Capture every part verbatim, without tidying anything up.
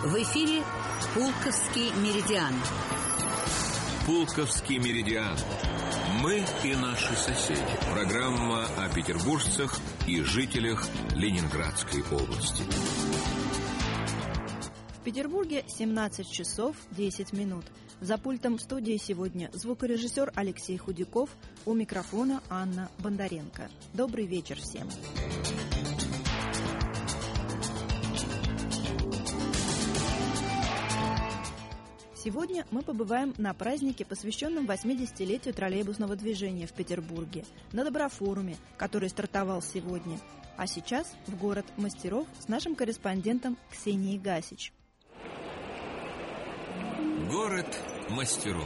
В эфире «Пулковский меридиан». «Пулковский меридиан». Мы и наши соседи. Программа о петербуржцах и жителях Ленинградской области. В Петербурге семнадцать часов десять минут. За пультом студии сегодня звукорежиссер Алексей Худяков, у микрофона Анна Бондаренко. Добрый вечер всем. Сегодня мы побываем на празднике, посвященном восьмидесятилетию троллейбусного движения в Петербурге, на Доброфоруме, который стартовал сегодня. А сейчас в город мастеров с нашим корреспондентом Ксенией Гасич. Город мастеров.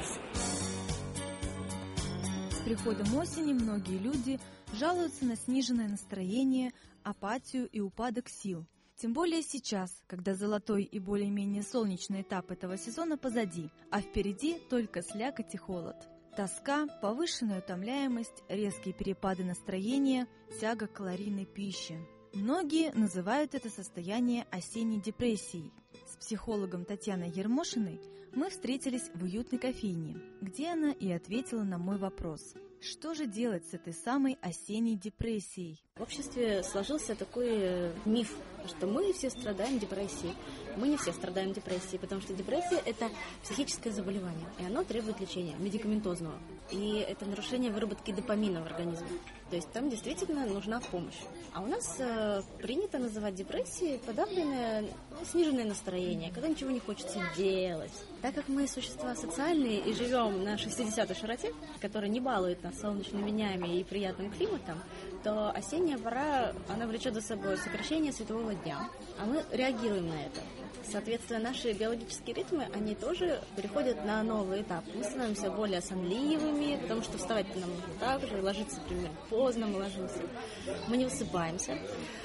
С приходом осени многие люди жалуются на сниженное настроение, апатию и упадок сил. Тем более сейчас, когда золотой и более-менее солнечный этап этого сезона позади, а впереди только слякоть и холод. Тоска, повышенная утомляемость, резкие перепады настроения, тяга к калорийной пище. Многие называют это состояние осенней депрессией. С психологом Татьяной Ермошиной мы встретились в уютной кофейне, где она и ответила на мой вопрос. Что же делать с этой самой осенней депрессией? В обществе сложился такой миф, что мы все страдаем депрессией. Мы не все страдаем депрессией, потому что депрессия – это психическое заболевание, и оно требует лечения, медикаментозного. И это нарушение выработки допамина в организме. То есть там действительно нужна помощь. А у нас э, принято называть депрессией подавленное, ну, сниженное настроение, когда ничего не хочется делать. Так как мы существа социальные и живем на шестидесятой широте, которая не балует нас солнечными днями и приятным климатом, то осенняя пора, она влечет за собой сокращение светового дня, а мы реагируем на это. Соответственно, наши биологические ритмы, они тоже переходят на новый этап. Мы становимся более сонливыми, потому что вставать-то нам нужно так же, ложиться примерно поздно, мы ложимся. Мы не высыпаемся.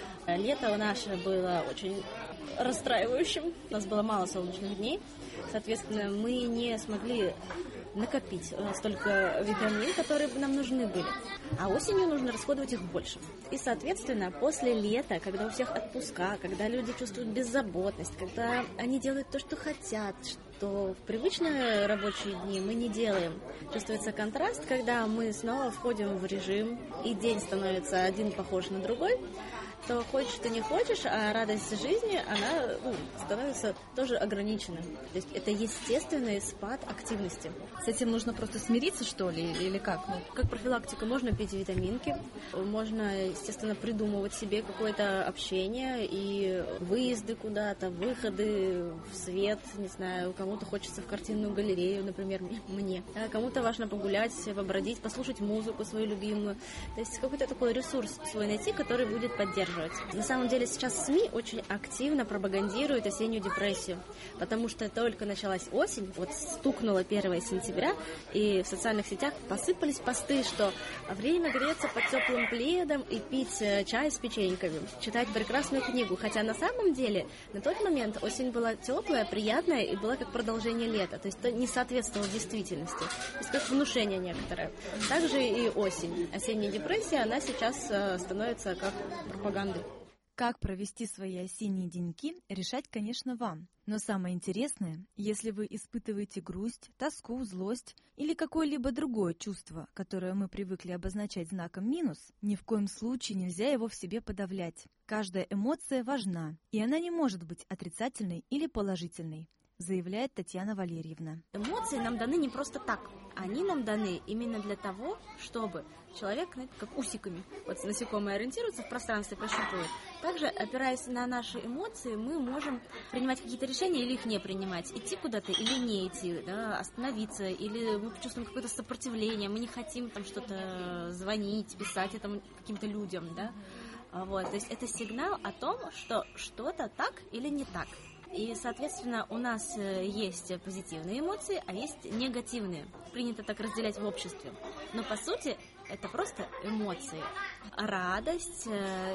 Лето наше было очень расстраивающим, у нас было мало солнечных дней, соответственно, мы не смогли накопить столько витамин, которые бы нам нужны были. А осенью нужно расходовать их больше. И, соответственно, после лета, когда у всех отпуска, когда люди чувствуют беззаботность, когда они делают то, что хотят, что в привычные рабочие дни мы не делаем. Чувствуется контраст, когда мы снова входим в режим, и день становится один похож на другой, то хочешь ты не хочешь, а радость жизни, она ну, становится тоже ограничена. То есть это естественный спад активности. С этим нужно просто смириться, что ли, или как? Ну, как профилактика, можно пить витаминки, можно, естественно, придумывать себе какое-то общение и выезды куда-то, выходы в свет, не знаю, кому-то хочется в картинную галерею, например, мне. А кому-то важно погулять, побродить, послушать музыку свою любимую. То есть какой-то такой ресурс свой найти, который будет поддерживать. На самом деле сейчас СМИ очень активно пропагандируют осеннюю депрессию, потому что только началась осень, вот стукнуло первое сентября, и в социальных сетях посыпались посты, что время греться под теплым пледом и пить чай с печеньками, читать прекрасную книгу, хотя на самом деле на тот момент осень была теплая, приятная и была как продолжение лета, то есть это не соответствовало действительности, то есть как внушение некоторое. Также и осень, осенняя депрессия, она сейчас становится как пропаганда. Как провести свои осенние деньки, решать, конечно, вам. Но самое интересное, если вы испытываете грусть, тоску, злость или какое-либо другое чувство, которое мы привыкли обозначать знаком минус, ни в коем случае нельзя его в себе подавлять. Каждая эмоция важна, и она не может быть отрицательной или положительной, заявляет Татьяна Валерьевна. Эмоции нам даны не просто так. Они нам даны именно для того, чтобы человек, знаете, как усиками, вот насекомые ориентируются в пространстве, прощупывают. Также, опираясь на наши эмоции, мы можем принимать какие-то решения или их не принимать, идти куда-то или не идти, да, остановиться, или мы почувствуем какое-то сопротивление, мы не хотим там что-то звонить, писать этому каким-то людям, да. Вот, то есть это сигнал о том, что что-то так или не так. И, соответственно, у нас есть позитивные эмоции, а есть негативные. Принято так разделять в обществе. Но, по сути, это просто эмоции. Радость,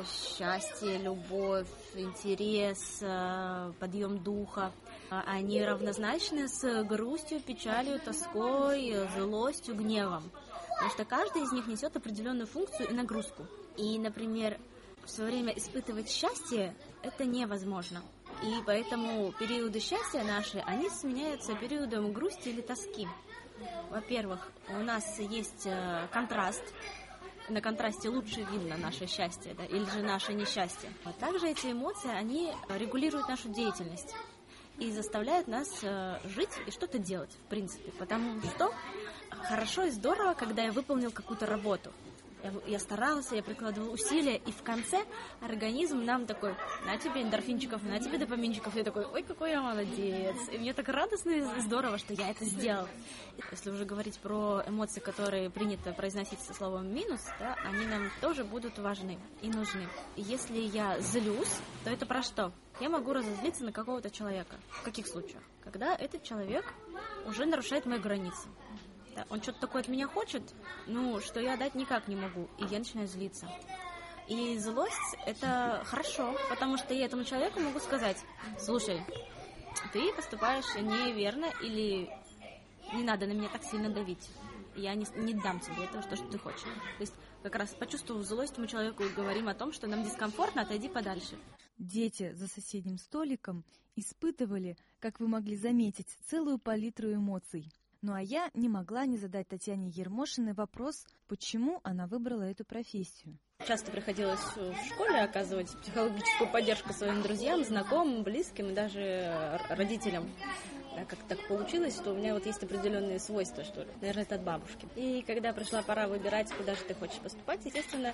счастье, любовь, интерес, подъем духа. Они равнозначны с грустью, печалью, тоской, злостью, гневом. Потому что каждый из них несет определенную функцию и нагрузку. И, например, в свое время испытывать счастье – это невозможно. И поэтому периоды счастья наши, они сменяются периодом грусти или тоски. Во-первых, у нас есть контраст. На контрасте лучше видно наше счастье, да, или же наше несчастье. А также эти эмоции, они регулируют нашу деятельность и заставляют нас жить и что-то делать, в принципе. Потому что хорошо и здорово, когда я выполнил какую-то работу. Я, я старался, я прикладывал усилия, и в конце организм нам такой: на тебе эндорфинчиков, на тебе допаминчиков. И я такой: ой, какой я молодец. И мне так радостно и здорово, что я это сделал. Если уже говорить про эмоции, которые принято произносить со словом минус, да, они нам тоже будут важны и нужны. И если я злюсь, то это про что? Я могу разозлиться на какого-то человека. В каких случаях? Когда этот человек уже нарушает мои границы. Он что-то такое от меня хочет, ну, что я дать никак не могу, и я начинаю злиться. И злость – это хорошо, потому что я этому человеку могу сказать: слушай, ты поступаешь неверно, или не надо на меня так сильно давить, я не, не дам тебе этого, что, что ты хочешь. То есть как раз почувствовав злость, мы человеку говорим о том, что нам дискомфортно, отойди подальше. Дети за соседним столиком испытывали, как вы могли заметить, целую палитру эмоций. Ну а я не могла не задать Татьяне Ермошиной вопрос, почему она выбрала эту профессию. Часто приходилось в школе оказывать психологическую поддержку своим друзьям, знакомым, близким и даже родителям. Да, как так получилось, что у меня вот есть определенные свойства, что ли. Наверное, это от бабушки. И когда пришла пора выбирать, куда же ты хочешь поступать, естественно,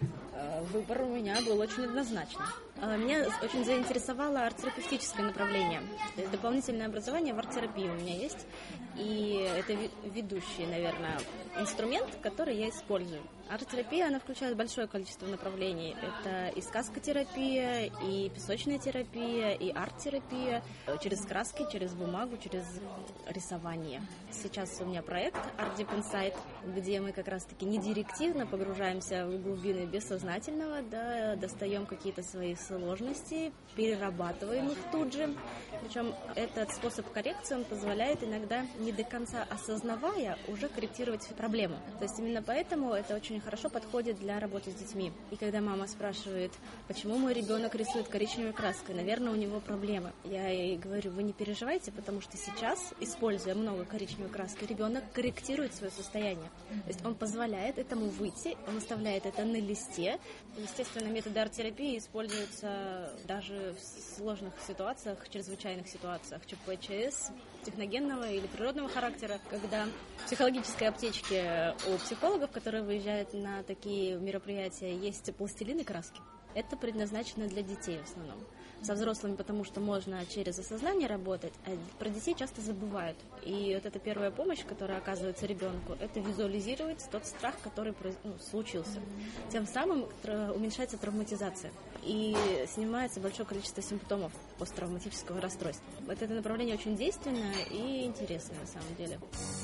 выбор у меня был очень однозначный. Меня очень заинтересовало арт-терапевтическое направление. То есть дополнительное образование в арт-терапии у меня есть. И это ведущий, наверное, инструмент, который я использую. Арт-терапия, она включает большое количество направлений. Это и сказкотерапия, и песочная терапия, и арт-терапия. Через краски, через бумагу, через рисование. Сейчас у меня проект Art Deep Insight, где мы как раз-таки не директивно погружаемся в глубины бессознательного, да, достаем какие-то свои сложности, перерабатываем их тут же. Причем этот способ коррекции, он позволяет иногда, не до конца осознавая, уже корректировать проблему. То есть именно поэтому это очень хорошо подходит для работы с детьми. И когда мама спрашивает, почему мой ребенок рисует коричневой краской, наверное, у него проблемы. Я ей говорю: вы не переживайте, потому что сейчас, используя много коричневой краски, ребенок корректирует свое состояние. То есть он позволяет этому выйти, он оставляет это на листе. Естественно, методы арт-терапии используются даже в сложных ситуациях, чрезвычайных ситуациях, ЧП-ЧС, техногенного или природного характера, когда в психологической аптечке у психологов, которые выезжают на такие мероприятия, есть пластилин и краски. Это предназначено для детей в основном. Со взрослыми, потому что можно через осознание работать, а про детей часто забывают. И вот эта первая помощь, которая оказывается ребенку, это визуализировать тот страх, который ну, случился. Тем самым уменьшается травматизация и снимается большое количество симптомов посттравматического расстройства. Вот это направление очень действенное и интересное на самом деле.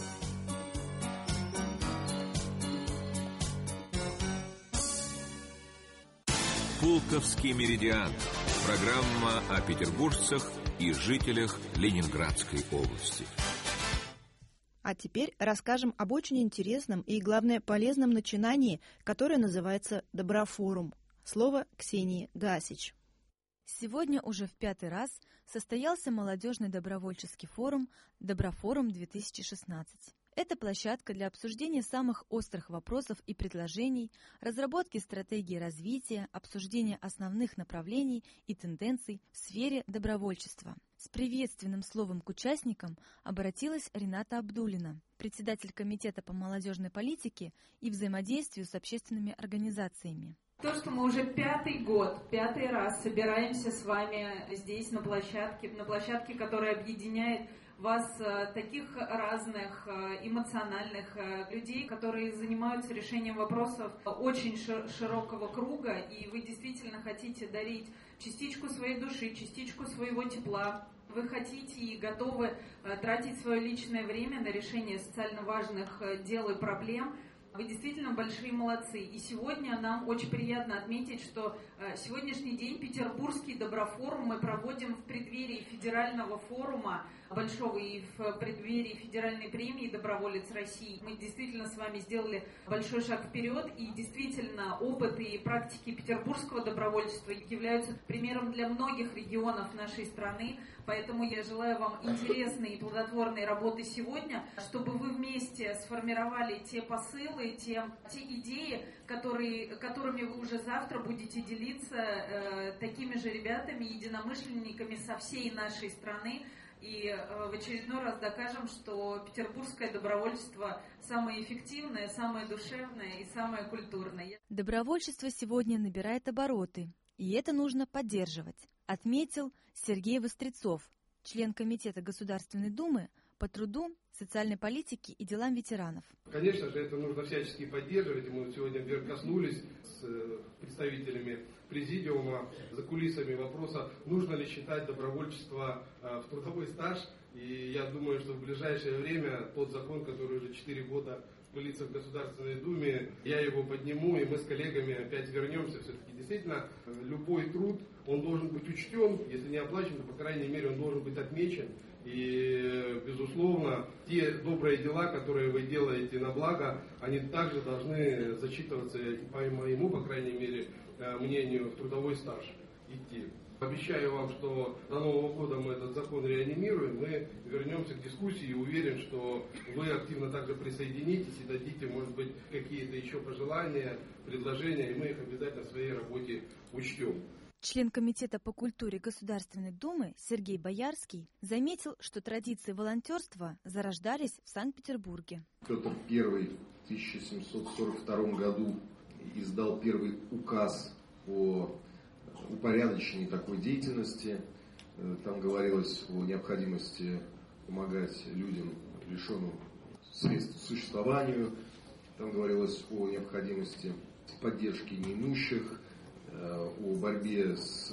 Пулковский меридиан. Программа о петербуржцах и жителях Ленинградской области. А теперь расскажем об очень интересном и, главное, полезном начинании, которое называется «Доброфорум». Слово Ксении Гасич. Сегодня уже в пятый раз состоялся молодежный добровольческий форум «Доброфорум-две тысячи шестнадцать». Это площадка для обсуждения самых острых вопросов и предложений, разработки стратегии развития, обсуждения основных направлений и тенденций в сфере добровольчества. С приветственным словом к участникам обратилась Рената Абдулина, председатель Комитета по молодежной политике и взаимодействию с общественными организациями. То, что мы уже пятый год, пятый раз собираемся с вами здесь на площадке, на площадке, которая объединяет вас, таких разных эмоциональных людей, которые занимаются решением вопросов очень широкого круга, и вы действительно хотите дарить частичку своей души, частичку своего тепла. Вы хотите и готовы тратить свое личное время на решение социально важных дел и проблем. Вы действительно большие молодцы. И сегодня нам очень приятно отметить, что сегодняшний день Петербургский Доброфорум мы проводим в преддверии федерального форума большого и в преддверии федеральной премии «Доброволец России». Мы действительно с вами сделали большой шаг вперед, и действительно опыт и практики петербургского добровольчества являются примером для многих регионов нашей страны. Поэтому я желаю вам интересной и плодотворной работы сегодня, чтобы вы вместе сформировали те посылы, те, те идеи, которые, которыми вы уже завтра будете делиться э, такими же ребятами, единомышленниками со всей нашей страны. И э, в очередной раз докажем, что петербургское добровольчество самое эффективное, самое душевное и самое культурное. Добровольчество сегодня набирает обороты, и это нужно поддерживать, отметил Сергей Вострецов, член Комитета Государственной Думы по труду, социальной политике и делам ветеранов. Конечно же, это нужно всячески поддерживать. И мы сегодня коснулись с представителями президиума за кулисами вопроса, нужно ли считать добровольчество в трудовой стаж. И я думаю, что в ближайшее время тот закон, который уже четыре года пылится в Государственной Думе, я его подниму, и мы с коллегами опять вернемся. Все-таки действительно любой труд, он должен быть учтен, если не оплачен, то, по крайней мере, он должен быть отмечен. И, безусловно, те добрые дела, которые вы делаете на благо, они также должны зачитываться, по моему, по крайней мере, мнению, в трудовой стаж идти. Обещаю вам, что до Нового года мы этот закон реанимируем, мы вернемся к дискуссии и уверен, что вы активно также присоединитесь и дадите, может быть, какие-то еще пожелания, предложения, и мы их обязательно в своей работе учтем. Член Комитета по культуре Государственной Думы Сергей Боярский заметил, что традиции волонтерства зарождались в Санкт-Петербурге. Петр Первый в тысяча семьсот сорок втором году издал первый указ о упорядочении такой деятельности. Там говорилось о необходимости помогать людям, лишенным средств к существованию. Там говорилось о необходимости поддержки неимущих, о борьбе с,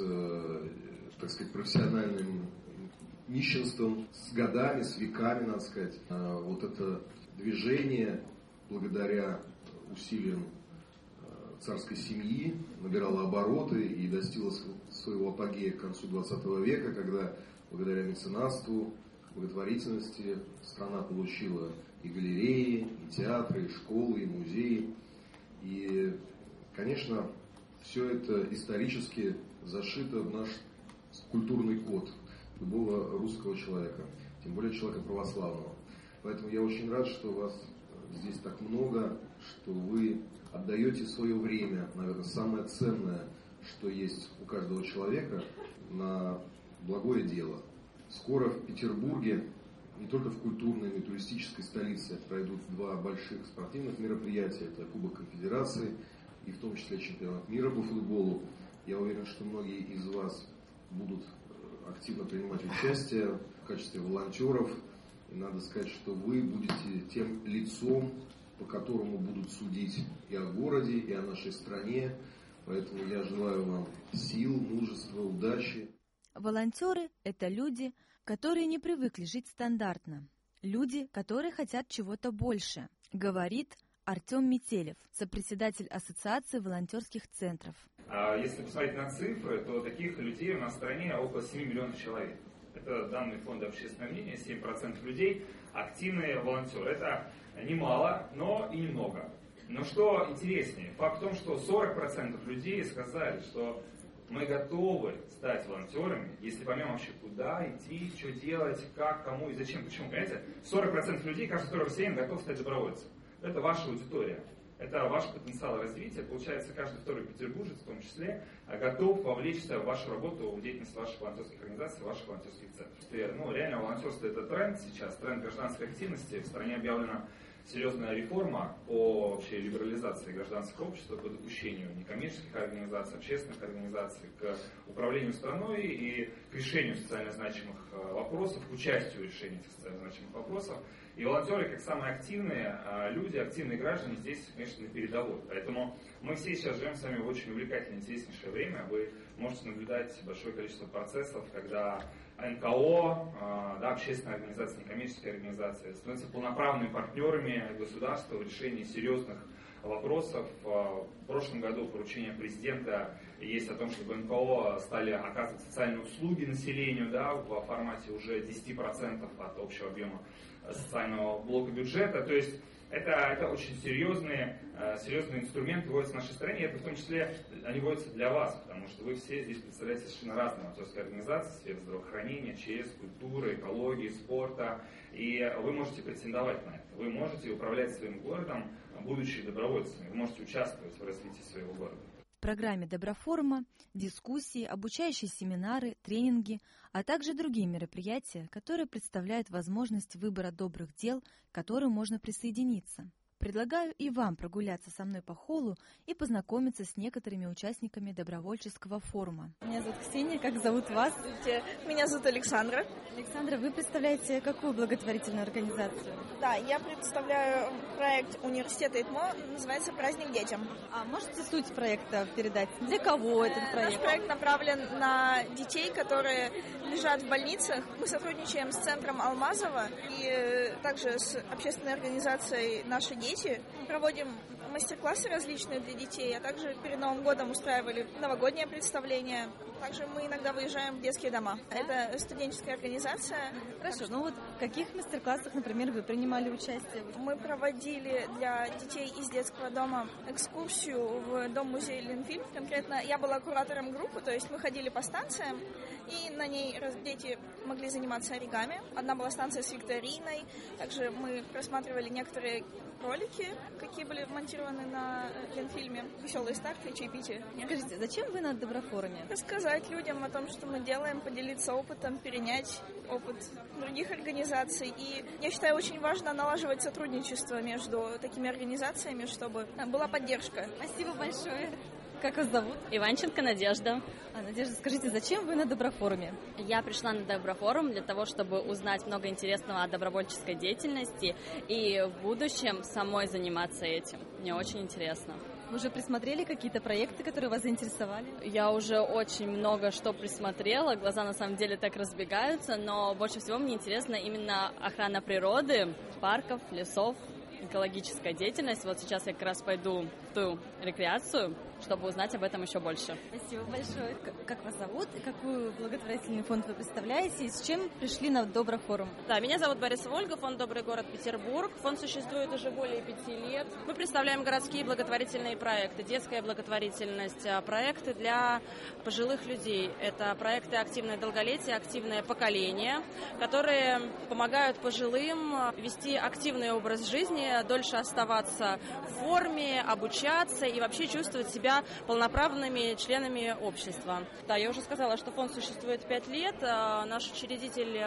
так сказать, профессиональным нищенством, с годами, с веками, надо сказать. Вот это движение, благодаря усилиям царской семьи, набирало обороты и достигло своего апогея к концу двадцатого века, когда благодаря меценатству, благотворительности страна получила и галереи, и театры, и школы, и музеи. И, конечно, все это исторически зашито в наш культурный код любого русского человека, тем более человека православного. Поэтому я очень рад, что вас здесь так много, что вы отдаете свое время, наверное, самое ценное, что есть у каждого человека, на благое дело. Скоро в Петербурге, не только в культурной, но и туристической столице, пройдут два больших спортивных мероприятия. Это Кубок Конфедерации и в том числе чемпионат мира по футболу. Я уверен, что многие из вас будут активно принимать участие в качестве волонтеров. И надо сказать, что вы будете тем лицом, по которому будут судить и о городе, и о нашей стране. Поэтому я желаю вам сил, мужества, удачи. Волонтеры – это люди, которые не привыкли жить стандартно. Люди, которые хотят чего-то больше, говорит Артем Метелев, сопредседатель Ассоциации волонтерских центров. Если посмотреть на цифры, то таких людей у нас в стране около семь миллионов человек. Это данные Фонда общественного мнения, семь процентов людей активные волонтеры. Это немало, но и немного. Но что интереснее, факт в том, что сорок процентов людей сказали, что мы готовы стать волонтерами, если поймем вообще, куда идти, что делать, как, кому и зачем. Почему, понимаете, сорок процентов людей, каждый второй россиянин готов стать добровольцем. Это ваша аудитория. Это ваш потенциал развития. Получается, каждый второй петербуржец, в том числе, готов вовлечься в вашу работу, в деятельность ваших волонтерских организаций, ваших волонтерских центров. Ну, реально, волонтерство – это тренд сейчас, тренд гражданской активности. В стране объявлена серьезная реформа по вообще либерализации гражданского общества, по допущению некоммерческих организаций, общественных организаций к управлению страной и к решению социально значимых вопросов, к участию в решении этих социально значимых вопросов. И волонтеры, как самые активные люди, активные граждане, здесь, конечно, на передовой. Поэтому мы все сейчас живем с вами в очень увлекательное, интереснейшее время. Вы можете наблюдать большое количество процессов, когда эн ка о, да, общественные организации, некоммерческие организации становятся полноправными партнерами государства в решении серьезных вопросов. В прошлом году поручение президента есть о том, чтобы эн ка о стали оказывать социальные услуги населению, да, в формате уже десять процентов от общего объема социального блока бюджета. То есть это, это очень серьезные, серьезные инструменты вводятся в нашей стране, и это в том числе они вводятся для вас, потому что вы все здесь представляете совершенно разные волонтерские организации, сферы здравоохранения, ЧС, культуры, экологии, спорта, и вы можете претендовать на это. Вы можете управлять своим городом, будучи добровольцами, вы можете участвовать в развитии своего города. В программе Доброфорума дискуссии, обучающие семинары, тренинги, а также другие мероприятия, которые представляют возможность выбора добрых дел, к которым можно присоединиться. Предлагаю и вам прогуляться со мной по холлу и познакомиться с некоторыми участниками добровольческого форума. Меня зовут Ксения, как зовут вас? Меня зовут Александра. Александра, вы представляете какую благотворительную организацию? Да, я представляю проект университета ИТМО, называется «Праздник детям». А можете суть проекта передать? Для кого этот проект? Наш проект направлен на детей, которые лежат в больницах. Мы сотрудничаем с центром Алмазова и также с общественной организацией «Наши дети». Проводим мастер-классы различные для детей, а также перед Новым годом устраивали новогоднее представление. Также мы иногда выезжаем в детские дома. Это студенческая организация. Хорошо, ну вот в каких мастер-классах, например, вы принимали участие? Мы проводили для детей из детского дома экскурсию в дом-музей Ленфильм. Конкретно я была куратором группы, то есть мы ходили по станциям, и на ней дети могли заниматься оригами. Одна была станция с викториной, также мы просматривали некоторые ролики, какие были монтированы на Ленфильме. Веселые старты, чаепитие. Скажите, зачем вы на Доброфоруме? Рассказать людям о том, что мы делаем, поделиться опытом, перенять опыт других организаций. И я считаю, очень важно налаживать сотрудничество между такими организациями, чтобы была поддержка. Спасибо большое. Как вас зовут? Иванченко Надежда. А, Надежда, скажите, зачем вы на Доброфоруме? Я пришла на Доброфорум для того, чтобы узнать много интересного о добровольческой деятельности и в будущем самой заниматься этим. Мне очень интересно. Вы уже присмотрели какие-то проекты, которые вас заинтересовали? Я уже очень много что присмотрела. Глаза на самом деле так разбегаются, но больше всего мне интересна именно охрана природы, парков, лесов, экологическая деятельность. Вот сейчас я как раз пойду в ту рекреацию, чтобы узнать об этом еще больше. Спасибо большое. Как вас зовут? И какой благотворительный фонд вы представляете? И с чем пришли на Доброфорум? Да, меня зовут Борисова Ольга, фонд «Добрый город Петербург». Фонд существует уже более пяти лет. Мы представляем городские благотворительные проекты, детская благотворительность, проекты для пожилых людей. Это проекты «Активное долголетие», «Активное поколение», которые помогают пожилым вести активный образ жизни, дольше оставаться в форме, обучаться и вообще чувствовать себя полноправными членами общества. Да, я уже сказала, что фонд существует пять лет. Наш учредитель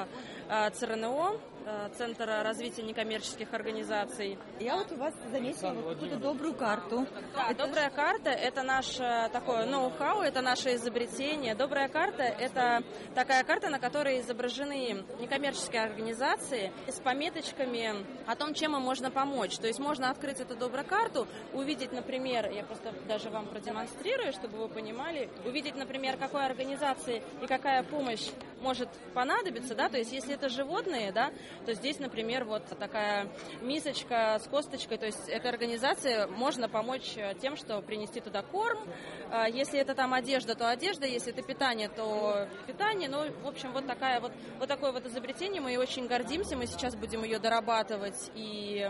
цэ эр эн о, Центр развития некоммерческих организаций. Я вот у вас заметила вот какую-то добрую карту. Да, это... добрая карта – это наше такое ноу-хау, это наше изобретение. Добрая карта – это такая карта, на которой изображены некоммерческие организации с пометочками о том, чем им можно помочь. То есть можно открыть эту добрую карту, увидеть, например, я просто даже вам продемонстрирую, чтобы вы понимали, увидеть, например, какой организации и какая помощь может понадобиться, да, то есть если это животные, да, то здесь, например, вот такая мисочка с косточкой, то есть этой организации можно помочь тем, что принести туда корм, если это там одежда, то одежда, если это питание, то питание, ну, в общем, вот такая вот, вот такое вот изобретение, мы и очень гордимся, мы сейчас будем ее дорабатывать и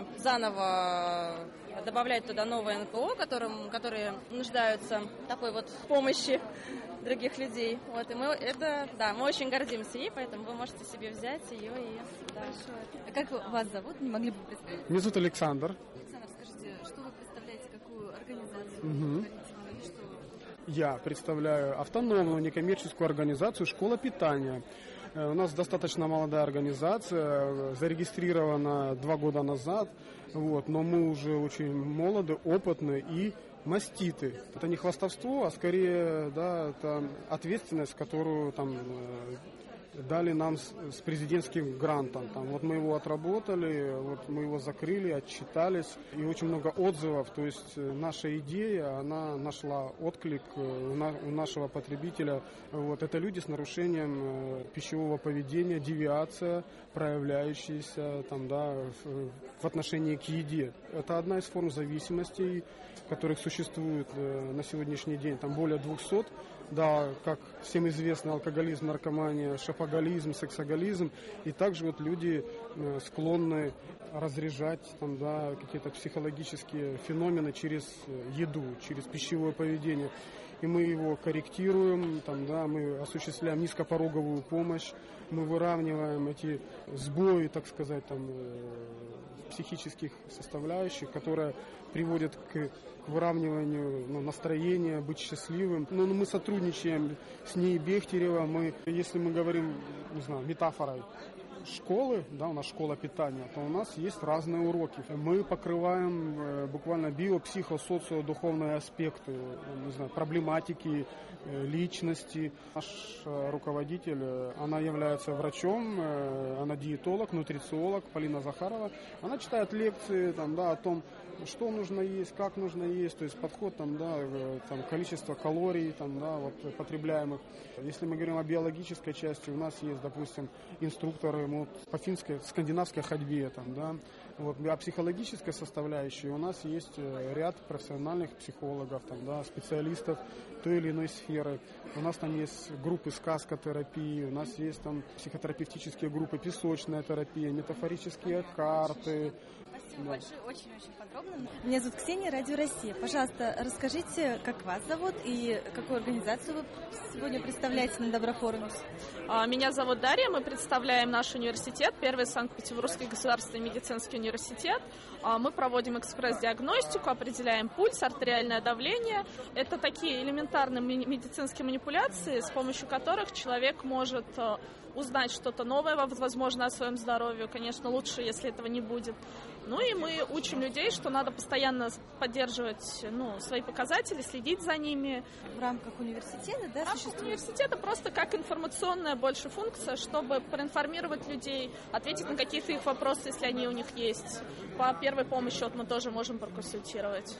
заново добавлять туда новые эн ка о, которым, которые нуждаются в такой вот помощи других людей. Вот, и мы это, да, мы очень гордимся ей, поэтому вы можете себе взять ее и... Да. А как вас зовут? Не могли бы представить? Меня зовут Александр. Александр, скажите, что вы представляете, какую организацию? Угу. Я представляю автономную некоммерческую организацию «Школа питания». У нас достаточно молодая организация, зарегистрирована два года назад, вот, но мы уже очень молоды, опытны и маститы. Это не хвастовство, а скорее, да, это ответственность, которую там дали нам с, с президентским грантом. Там, вот мы его отработали, вот мы его закрыли, отчитались, и очень много отзывов. То есть наша идея, она нашла отклик у, на, у нашего потребителя. Вот, это люди с нарушением пищевого поведения, девиация, проявляющаяся там, да, в, в отношении к еде. Это одна из форм зависимостей, которых существует на сегодняшний день там более двухсот. Да, как всем известно, алкоголизм, наркомания, шопоголизм, сексоголизм. И также вот люди склонны разряжать там, да, какие-то психологические феномены через еду, через пищевое поведение. И мы его корректируем, там, да, мы осуществляем низкопороговую помощь, мы выравниваем эти сбои, так сказать, там, психических составляющих, которые приводят к выравниванию ну, настроения, быть счастливым. Но ну, мы сотрудничаем с НИИ Бехтерева. Мы, если мы говорим, не знаю, метафорой школы, да, у нас школа питания, то у нас есть разные уроки. Мы покрываем э, буквально био, психо, социо, духовные аспекты, не знаю, проблематики, э, личности. Наш э, руководитель, э, она является врачом, э, она диетолог, нутрициолог Полина Захарова. Она читает лекции там, да, о том, что нужно есть, как нужно есть, то есть подход там, да, там, количество калорий там, да, вот, потребляемых. Если мы говорим о биологической части, у нас есть, допустим, инструкторы вот, по финской, скандинавской ходьбе, там, да, вот, а психологической составляющей у нас есть ряд профессиональных психологов, там, да, специалистов той или иной сферы. У нас там есть группы сказкотерапии, у нас есть там психотерапевтические группы, песочная терапия, метафорические карты. Спасибо большое, очень-очень подробно. Меня зовут Ксения, Радио Россия. Пожалуйста, расскажите, как вас зовут и какую организацию вы сегодня представляете на Доброфоруме? Меня зовут Дарья, мы представляем наш университет, первый Санкт-Петербургский государственный медицинский университет. Мы проводим экспресс-диагностику, определяем пульс, артериальное давление. Это такие элементарные медицинские манипуляции, с помощью которых человек может узнать что-то новое, возможно, о своем здоровье. Конечно, лучше, если этого не будет. Ну и мы учим людей, что надо постоянно поддерживать ну, свои показатели, следить за ними. В рамках университета, да? В рамках университета просто как информационная больше функция, чтобы проинформировать людей, ответить на какие-то их вопросы, если они у них есть. По первой помощи вот мы тоже можем проконсультировать.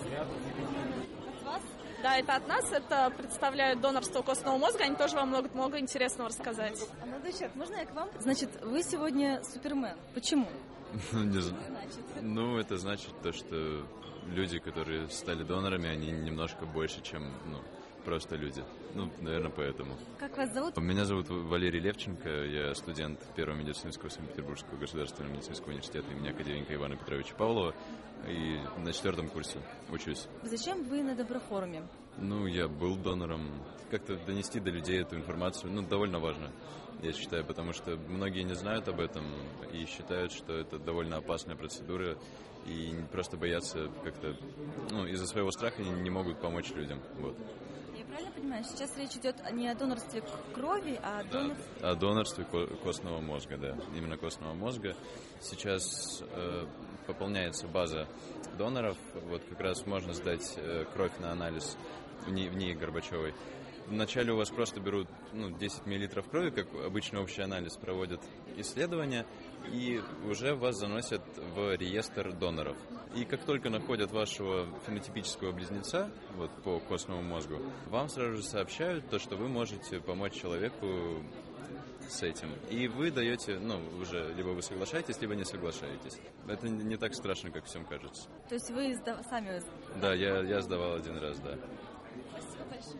От вас? Да, это от нас, это представляют донорство костного мозга, они тоже вам могут много интересного рассказать. А, молодой человек, можно я к вам? Значит, вы сегодня супермен. Почему? Ну, не знаю. Ну, это значит то, что люди, которые стали донорами, они немножко больше, чем ну, просто люди. Ну, наверное, поэтому. Как вас зовут? Меня зовут Валерий Левченко, я студент Первого медицинского Санкт-Петербургского государственного медицинского университета имени академика Ивана Петровича Павлова. И на четвертом курсе учусь. Зачем вы на Доброфоруме? Ну, я был донором. Как-то донести до людей эту информацию, ну, довольно важно, я считаю, потому что многие не знают об этом и считают, что это довольно опасная процедура, и просто боятся как-то, ну, из-за своего страха не, не могут помочь людям, вот. Я правильно понимаю, сейчас речь идет не о донорстве крови, а о донорстве... Да, о донорстве костного мозга, да, именно костного мозга. Сейчас э, пополняется база доноров, вот как раз можно сдать э, кровь на анализ в НИИ Горбачевой. Вначале у вас просто берут ну, десять миллилитров крови, как обычно общий анализ, проводят исследования, и уже вас заносят в реестр доноров. И как только находят вашего фенотипического близнеца вот, по костному мозгу, вам сразу же сообщают то, что вы можете помочь человеку с этим. И вы даете, ну, уже либо вы соглашаетесь, либо не соглашаетесь. Это не так страшно, как всем кажется. То есть вы сдав... сами... Да, я, я сдавал один раз, да. Спасибо большое.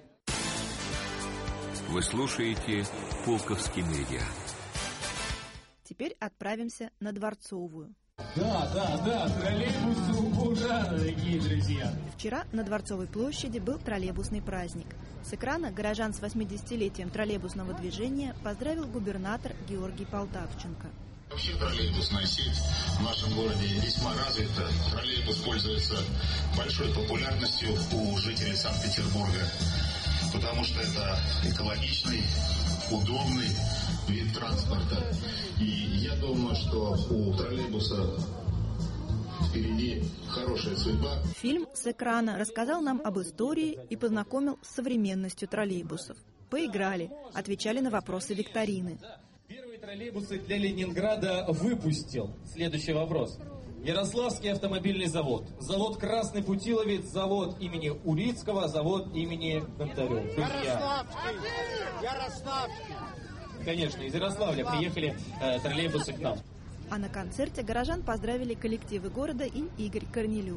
Вы слушаете «Пулковский меридиан». Теперь отправимся на Дворцовую. Да, да, да, троллейбусы ура, дорогие друзья. Вчера на Дворцовой площади был троллейбусный праздник. С экрана горожан с восьмидесятилетием троллейбусного движения поздравил губернатор Георгий Полтавченко. Вообще троллейбусная сеть в нашем городе весьма развита. Троллейбус пользуется большой популярностью у жителей Санкт-Петербурга, потому что это экологичный, удобный вид транспорта. И я думаю, что у троллейбуса впереди хорошая судьба. Фильм с экрана рассказал нам об истории и познакомил с современностью троллейбусов. поиграли, отвечали на вопросы викторины. Первые троллейбусы для Ленинграда выпустил. Следующий вопрос. Ярославский автомобильный завод, завод Красный Путиловец, завод имени Урицкого, завод имени Гонтарева. Ярославский! Ярославский! Конечно, из Ярославля приехали э, троллейбусы к нам. А на концерте горожан поздравили коллективы города и Игорь Корнелюк.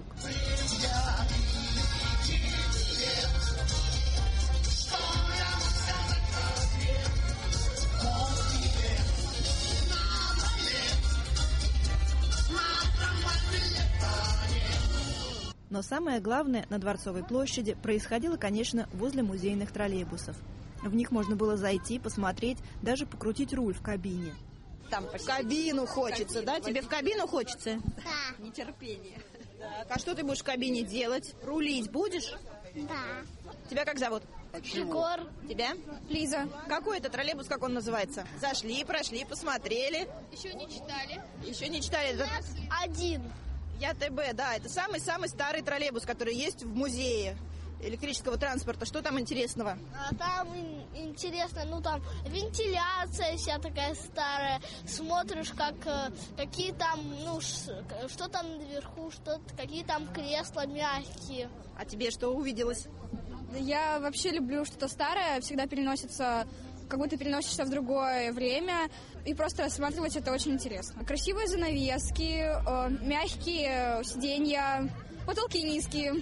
Но самое главное на Дворцовой площади происходило, конечно, возле музейных троллейбусов. В них можно было зайти, посмотреть, даже покрутить руль в кабине. Там в кабину хочется, да? Тебе в кабину хочется? Да. Нетерпение. Так, а что ты будешь в кабине делать? Рулить будешь? Да. Тебя как зовут? Егор. Тебя? Лиза. Какой это троллейбус, как он называется? Зашли, прошли, посмотрели. Еще не читали. Еще не читали. У нас один. ЯТБ, да, это самый-самый старый троллейбус, который есть в музее электрического транспорта. Что там интересного? А там интересно, ну там вентиляция вся такая старая. Смотришь, как какие там, ну что там наверху, что какие там кресла мягкие. А тебе что увиделось? Я вообще люблю что-то старое, всегда переносится, как будто переносишься в другое время, и просто рассматривать это очень интересно. Красивые занавески, э, мягкие сиденья, потолки низкие.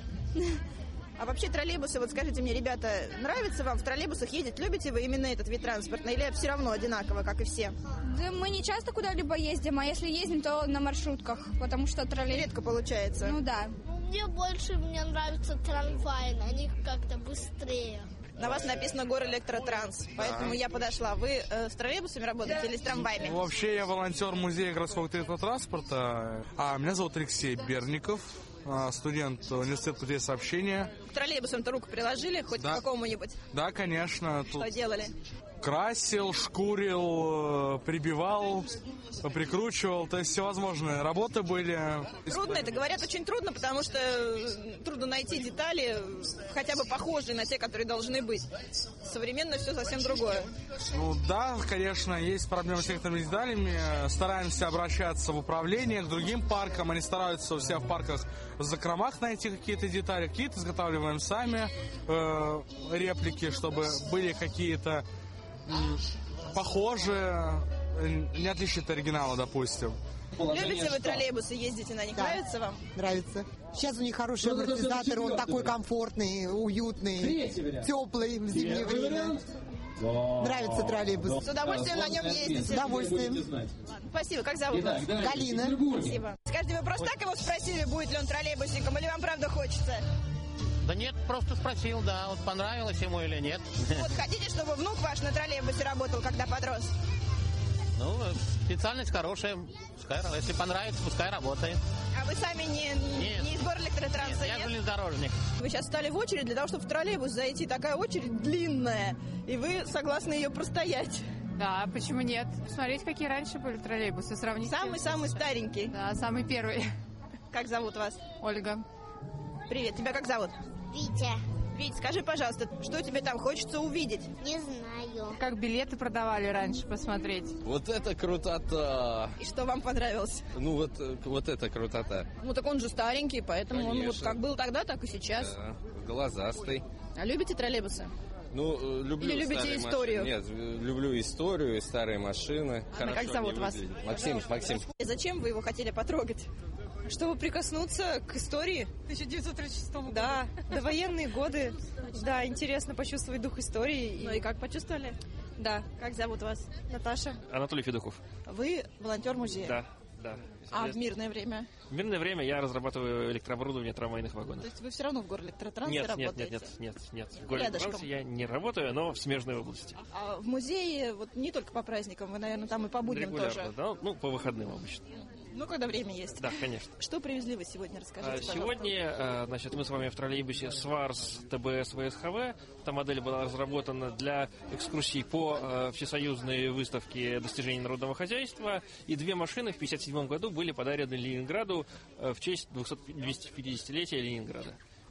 А вообще троллейбусы, вот скажите мне, ребята, нравится вам в троллейбусах ездить? Любите вы именно этот вид транспорта? Или все равно одинаково, как и все? Да мы не часто куда-либо ездим, а если ездим, то на маршрутках, потому что троллейбус... Редко получается. Ну да. Мне больше мне нравятся трамваи, на них как-то быстрее. На вас написано «Горэлектротранс», поэтому да. Я подошла. Вы э, с троллейбусами работаете или с трамваями? Вообще я волонтер музея городского транспорта. А меня зовут Алексей Берников, студент университета путей сообщения. К троллейбусам-то руку приложили, хоть да. к какому-нибудь? Да, конечно. Что Тут... делали? Красил, шкурил, прибивал, прикручивал, то есть всевозможные работы были. Трудно это, говорят, очень трудно, потому что трудно найти детали, хотя бы похожие на те, которые должны быть. Современно все совсем другое. Ну да, конечно, есть проблемы с некоторыми деталями. Стараемся обращаться в управление к другим паркам, они стараются у себя в парках в закромах найти какие-то детали, какие-то изготавливаем сами, э, реплики, чтобы были какие-то похожие, не отличие от оригинала, допустим. Любите вы троллейбусы, ездите на них? Да. Нравится вам? Нравится. Сейчас у них хороший амортизатор, он такой комфортный, уютный, теплый в зимнее время. Нравится троллейбус. С удовольствием на нем ездите? С удовольствием. Спасибо. Как зовут вас? Галина. Спасибо. Скажите, вы просто так его спросили, будет ли он троллейбусником, или вам правда хочется? Да нет, просто спросил, да, вот понравилось ему или нет. Вот хотите, чтобы внук ваш на троллейбусе работал, когда подрос? Ну, специальность хорошая, пускай, если понравится, пускай работает. А вы сами не, не из Горэлектротранса, нет? Нет, я железнодорожник. Вы сейчас стали в очередь для того, чтобы в троллейбус зайти. Такая очередь длинная, и вы согласны ее простоять. Да, почему нет? Посмотреть, какие раньше были троллейбусы, сравнить. Самый-самый старенький. Да, самый первый. Как зовут вас? Ольга. Привет, тебя как зовут? Витя. Вить, скажи, пожалуйста, что тебе там хочется увидеть? Не знаю. Как билеты продавали раньше, посмотреть. Вот это крутота. И что вам понравилось? Ну вот, вот это крутота. Ну так он же старенький, поэтому Конечно. он вот как был тогда, так и сейчас. Да, глазастый. А любите троллейбусы? Ну, люблю Или любите историю? Машины. Нет, люблю историю и старые машины. А как зовут вас? Максим, Максим. И зачем вы его хотели потрогать? Чтобы прикоснуться к истории. тысяча девятьсот тридцать шестого года. Да, довоенные годы. Да, интересно почувствовать дух истории. Ну и как почувствовали? Да. Как зовут вас? Наташа. Анатолий Федухов. Вы волонтер музея? Да, да. А в мирное время? В мирное время я разрабатываю электрооборудование трамвайных вагонов. То есть вы все равно в Горэлектротрансе нет, работаете? Нет, нет, нет, нет, нет. В Горэлектротрансе я не работаю, но в смежной области. А в музее вот не только по праздникам, вы, наверное, там и по будням регулярно, тоже? Да, ну, по выходным обычно. Ну, когда время есть. Да, конечно. Что привезли вы сегодня, расскажите, а, пожалуйста. Сегодня, значит, мы с вами в троллейбусе Сварс ТБС ВСХВ. Эта модель была разработана для экскурсий по э, всесоюзной выставке достижений народного хозяйства. И две машины в пятьдесят седьмом году были подарены Ленинграду э, в честь двухсот пятидесятилетия Ленинграда.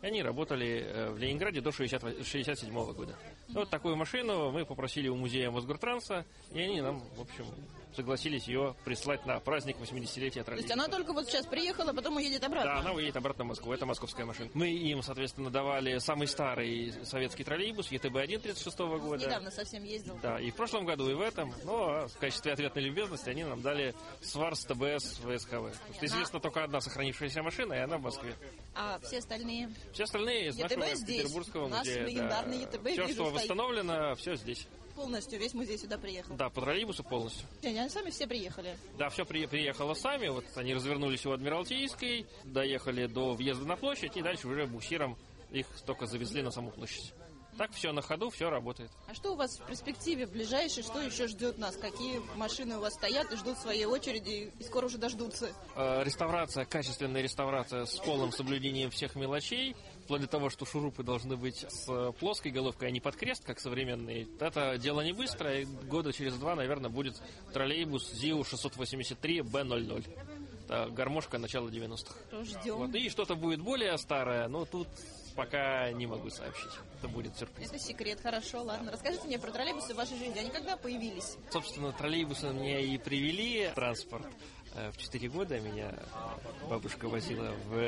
и они работали в Ленинграде до шестьдесят седьмого года. Вот такую машину мы попросили у музея Мосгортранса, и они нам, в общем, согласились ее прислать на праздник восьмидесятилетия троллейбуса. То есть она только вот сейчас приехала, потом уедет обратно? Да, она уедет обратно в Москву. Это московская машина. Мы им, соответственно, давали самый старый советский троллейбус Е Т Б один тридцать шестого года. Недавно совсем ездил. Да, и в прошлом году, и в этом. Но в качестве ответной любезности они нам дали СВАРС Т Б С В С Х В. Потому что известна только одна сохранившаяся машина, и она в Москве. А все остальные? Все остальные из нашего Петербургского музея. Наш легендарный Е Т Б. Все, что восстановлено, все здесь. Полностью весь музей сюда приехал? Да, по троллейбусу полностью. Они сами все приехали? Да, все при, приехало сами. Вот они развернулись у Адмиралтейской, доехали до въезда на площадь, и дальше уже буксиром их только завезли на саму площадь. Так все на ходу, все работает. А что у вас в перспективе ближайшей, что еще ждет нас? Какие машины у вас стоят и ждут своей очереди, и скоро уже дождутся? Э, реставрация, качественная реставрация с полным соблюдением всех мелочей, вплоть до того, что шурупы должны быть с плоской головкой, а не под крест, как современные. Это дело не быстрое, и года через два, наверное, будет троллейбус ЗИУ шестьсот восемьдесят три Б ноль ноль. Это гармошка начала девяностых. Ждем. Вот, и что-то будет более старое, но тут пока не могу сообщить. Это будет сюрприз. Это секрет, хорошо, ладно. Расскажите мне про троллейбусы в вашей жизни. Они когда появились? Собственно, троллейбусы меня и привели в транспорт. В четыре года меня бабушка возила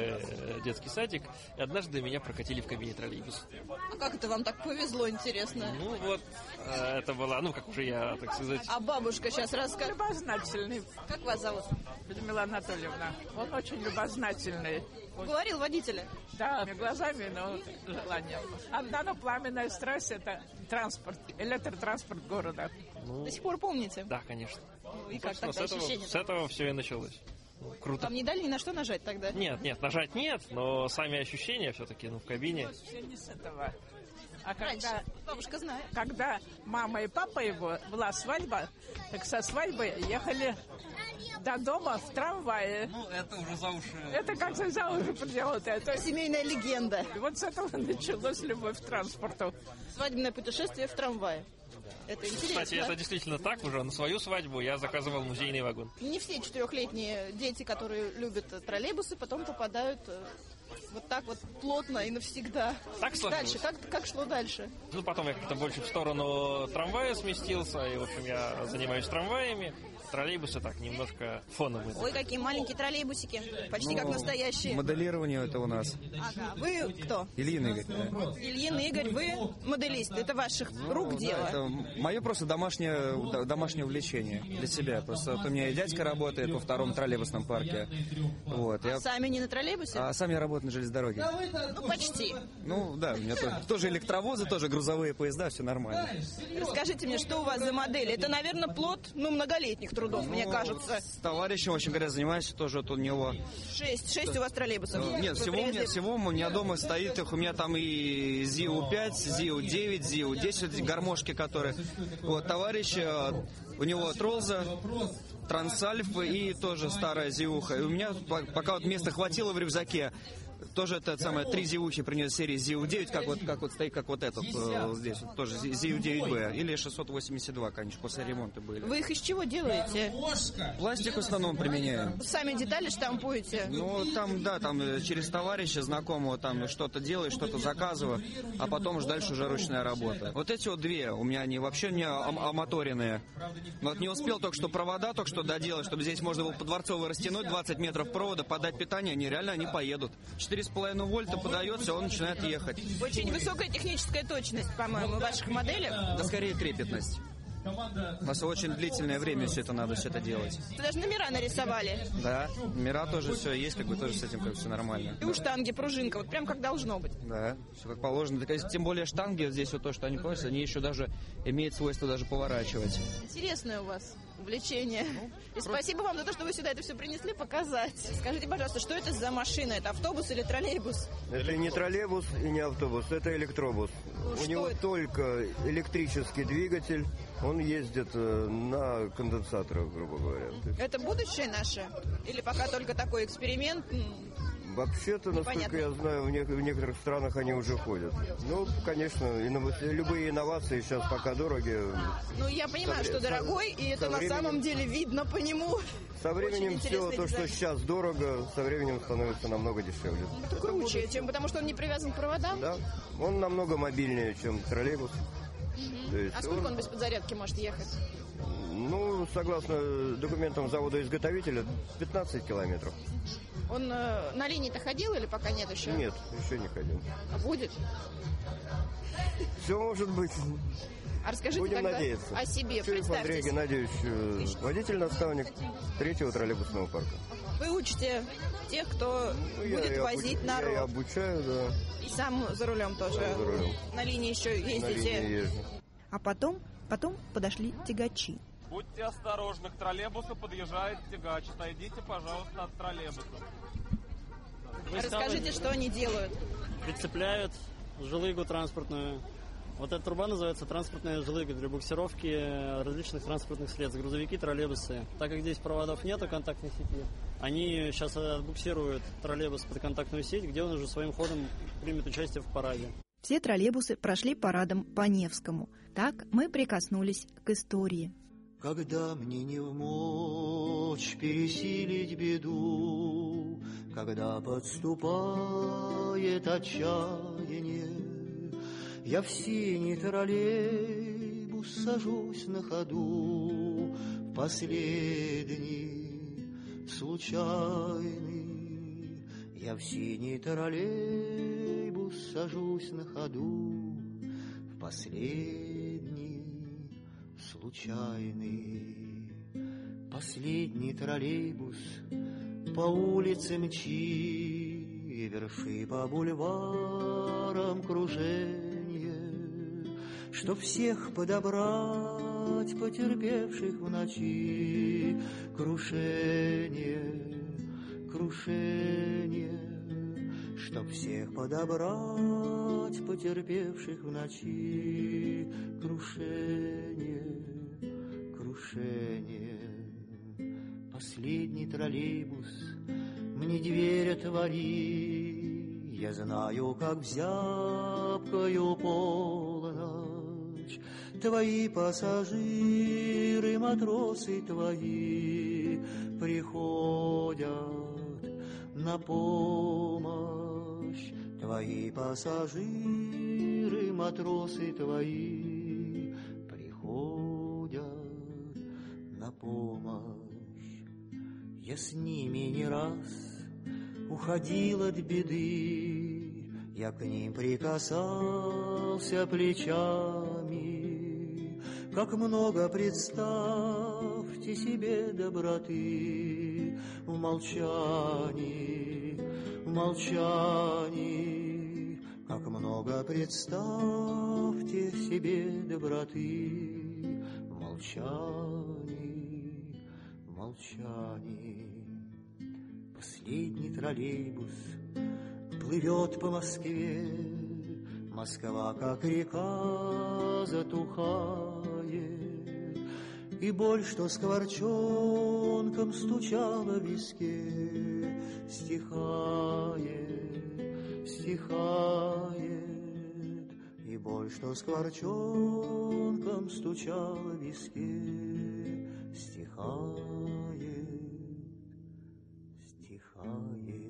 в детский садик, и однажды меня прокатили в кабине троллейбуса. А как это вам так повезло, интересно? Ну вот, это было, ну как уже я, так сказать... А бабушка сейчас расскажет. Любознательный. Как вас зовут? Людмила Анатольевна. Он очень любознательный. Говорил водителя? Да, не глазами, но желанием. Одна, но пламенная страсть — это транспорт, электротранспорт города. Ну, до сих пор помните? Да, конечно. Ну, и ну, как тогда с этого, ощущения? С этого все и началось. Ну, круто. Вам не дали ни на что нажать тогда? Нет, нет, нажать нет, но сами ощущения все-таки, ну, в кабине. Все не с этого. А Раньше. когда, бабушка знает. Когда мама и папа его, была свадьба, так со свадьбы ехали до дома в трамвае. Ну, это уже за уши. Это как-то за уши поделать. Это семейная легенда. И вот с этого началась любовь к транспорту. Свадебное путешествие в трамвае. Это интересно. Кстати, это действительно так уже. На свою свадьбу я заказывал музейный вагон. Не все четырехлетние дети, которые любят троллейбусы, потом попадают вот так вот плотно и навсегда. Так сложилось. Дальше, как, как шло дальше? Ну, потом я как-то больше в сторону трамвая сместился, и, в общем, я занимаюсь трамваями. Троллейбусы так немножко фоном. Ой, какие маленькие троллейбусики, почти ну, как настоящие. Моделирование это у нас. Ага, вы кто? Ильин Игорь. Да. Ильин Игорь, вы моделист, это ваших ну, рук да, дело? Это мое просто домашнее, домашнее увлечение для себя. Просто вот у меня и дядька работает во втором троллейбусном парке. Вот, а я... сами не на троллейбусе? А сами я работаю на железнодороге. Ну, почти. Ну, да, у меня тоже, тоже электровозы, тоже грузовые поезда, все нормально. Расскажите мне, что у вас за модель? Это, наверное, плод, ну, многолетних трудов, ну, мне кажется. С товарищем, очень говоря, занимаюсь тоже вот у него. Шесть, шесть у вас троллейбусов? Ну, нет, всего у, меня, всего у меня дома стоит, их, у меня там и ЗИУ пять, ЗИУ девять, ЗИУ десять, гармошки, которые... Вот, товарищ, у него Тролза, Трансальф и тоже старая ЗИУха. И у меня пока вот места хватило в рюкзаке, тоже это самое, три зиухи принес серии ЗИУ девять, как вот, как вот стоит, как вот этот э, здесь, вот, тоже ЗИУ девять Б, или шестьсот восемьдесят два, конечно, после ремонта были. Вы их из чего делаете? Пластик в основном применяем. Сами детали штампуете? Ну, там, да, там через товарища знакомого там что-то делаю, что-то заказываю, а потом уже дальше уже ручная работа. Вот эти вот две у меня, они вообще не ам- амоторенные. Вот не успел только что провода только что доделать, чтобы здесь можно было по Дворцовой растянуть двадцать метров провода, подать питание, они реально, они поедут. четыре с половиной вольта подается, он начинает ехать. Очень высокая техническая точность, по-моему, в ваших моделях. Да скорее трепетность. У нас очень длительное время все это надо все это делать. Вы даже номера нарисовали. Да, номера тоже все есть, как бы тоже с этим как все нормально. И у штанги пружинка, вот прям как должно быть. Да, все как положено. Так, тем более штанги здесь вот то, что они просят, они еще даже имеют свойство даже поворачивать. Интересное у вас увлечение. Ну, и спасибо вам за то, что вы сюда это все принесли показать. Скажите, пожалуйста, что это за машина? Это автобус или троллейбус? Это не троллейбус и не автобус, это электробус. Ну, у него это? Только электрический двигатель, он ездит на конденсаторах, грубо говоря. Это будущее наше? Или пока только такой эксперимент? Вообще-то, насколько я знаю, в, не- в некоторых странах они уже ходят. Ну, конечно, иннова- любые инновации сейчас пока дороги. Ну, я понимаю, Со- что со- дорогой, и это со на временем- самом деле видно по нему. Со временем Очень все интересный то, что дизайн. сейчас дорого, со временем становится намного дешевле. Это круче, чем потому что он не привязан к проводам. Да, он намного мобильнее, чем троллейбус. Мгм. То есть А сколько он- он без подзарядки может ехать? Ну, согласно документам завода-изготовителя, пятнадцать километров. Он э, на линии-то ходил или пока нет еще? Нет, еще не ходил. А будет? Все может быть. А расскажите Будем тогда надеяться. о себе, Чуев Андрей представьтесь. Геннадьевич, э, водитель-наставник третьего троллейбусного парка. Вы учите тех, кто Ну, я будет и возить обу- народ. Я и обучаю, да. И сам за рулем тоже. Сам за рулем. На линии еще На линии ездите. езжу. А потом, потом подошли тягачи. Будьте осторожны, к троллейбусу подъезжает тягач. Отойдите, пожалуйста, от троллейбуса. Расскажите, что они делают. Прицепляют жилыгу транспортную. Вот эта труба называется транспортная жилыга для буксировки различных транспортных средств. Грузовики, троллейбусы. Так как здесь проводов нету контактной сети, они сейчас отбуксируют троллейбус под контактную сеть, где он уже своим ходом примет участие в параде. Все троллейбусы прошли парадом по Невскому. Так мы прикоснулись к истории. Когда мне не вмочь пересилить беду, когда подступает отчаяние, я в синий троллейбус сажусь на ходу, в последний, случайный. Я в синий троллейбус сажусь на ходу, в последний, случайный. Последний троллейбус по улице мчи, верши по бульварам круженье, чтоб всех подобрать, потерпевших в ночи. Крушение, крушение, чтоб всех подобрать, потерпевших в ночи. Крушение, крушение. Последний троллейбус мне дверь отвори, я знаю, как в зябкую полночь твои пассажиры, матросы твои приходят на помощь. Твои пассажиры, матросы твои приходят на помощь. Я с ними не раз уходил от беды, я к ним прикасался плечами. Как много, представьте себе, доброты в молчании, в молчании. Как много, представьте себе, доброты в молчании, в молчании. Последний троллейбус плывет по Москве, Москва, как река, затухает, и боль, что скворчонком стучала в виске, стихает, стихает, и боль, что скворчонком стучала в виске, стихает, стихает.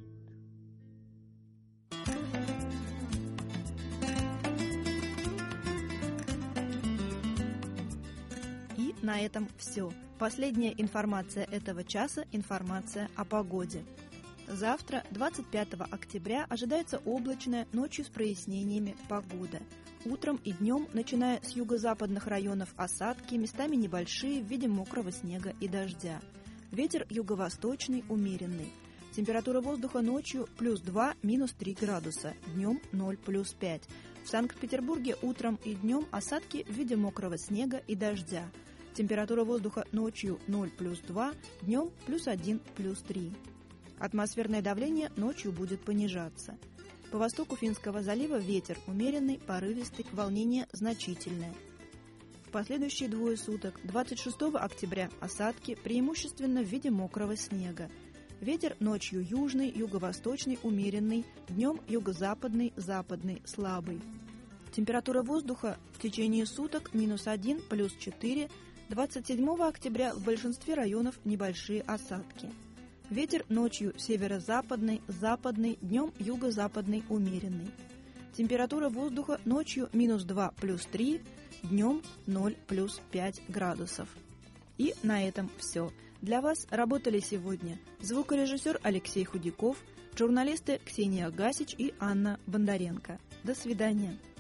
И на этом все. Последняя информация этого часа – информация о погоде. Завтра, двадцать пятого октября, ожидается облачная, ночью с прояснениями погода. Утром и днем, начиная с юго-западных районов, осадки, местами небольшие в виде мокрого снега и дождя. Ветер юго-восточный, умеренный. Температура воздуха ночью плюс два, минус три градуса, днем ноль, плюс пять. В Санкт-Петербурге утром и днем осадки в виде мокрого снега и дождя. Температура воздуха ночью ноль, плюс два, днем плюс один, плюс три. Атмосферное давление ночью будет понижаться. По востоку Финского залива ветер умеренный, порывистый, волнение значительное. В последующие двое суток, двадцать шестого октября, осадки преимущественно в виде мокрого снега. Ветер ночью южный, юго-восточный, умеренный, днем юго-западный, западный, слабый. Температура воздуха в течение суток минус один, плюс четыре. двадцать седьмого октября в большинстве районов небольшие осадки. Ветер ночью северо-западный, западный, днем юго-западный, умеренный. Температура воздуха ночью минус два, плюс три, днем ноль, плюс пять градусов. И на этом все. Для вас работали сегодня звукорежиссер Алексей Худяков, журналисты Ксения Гасич и Анна Бондаренко. До свидания.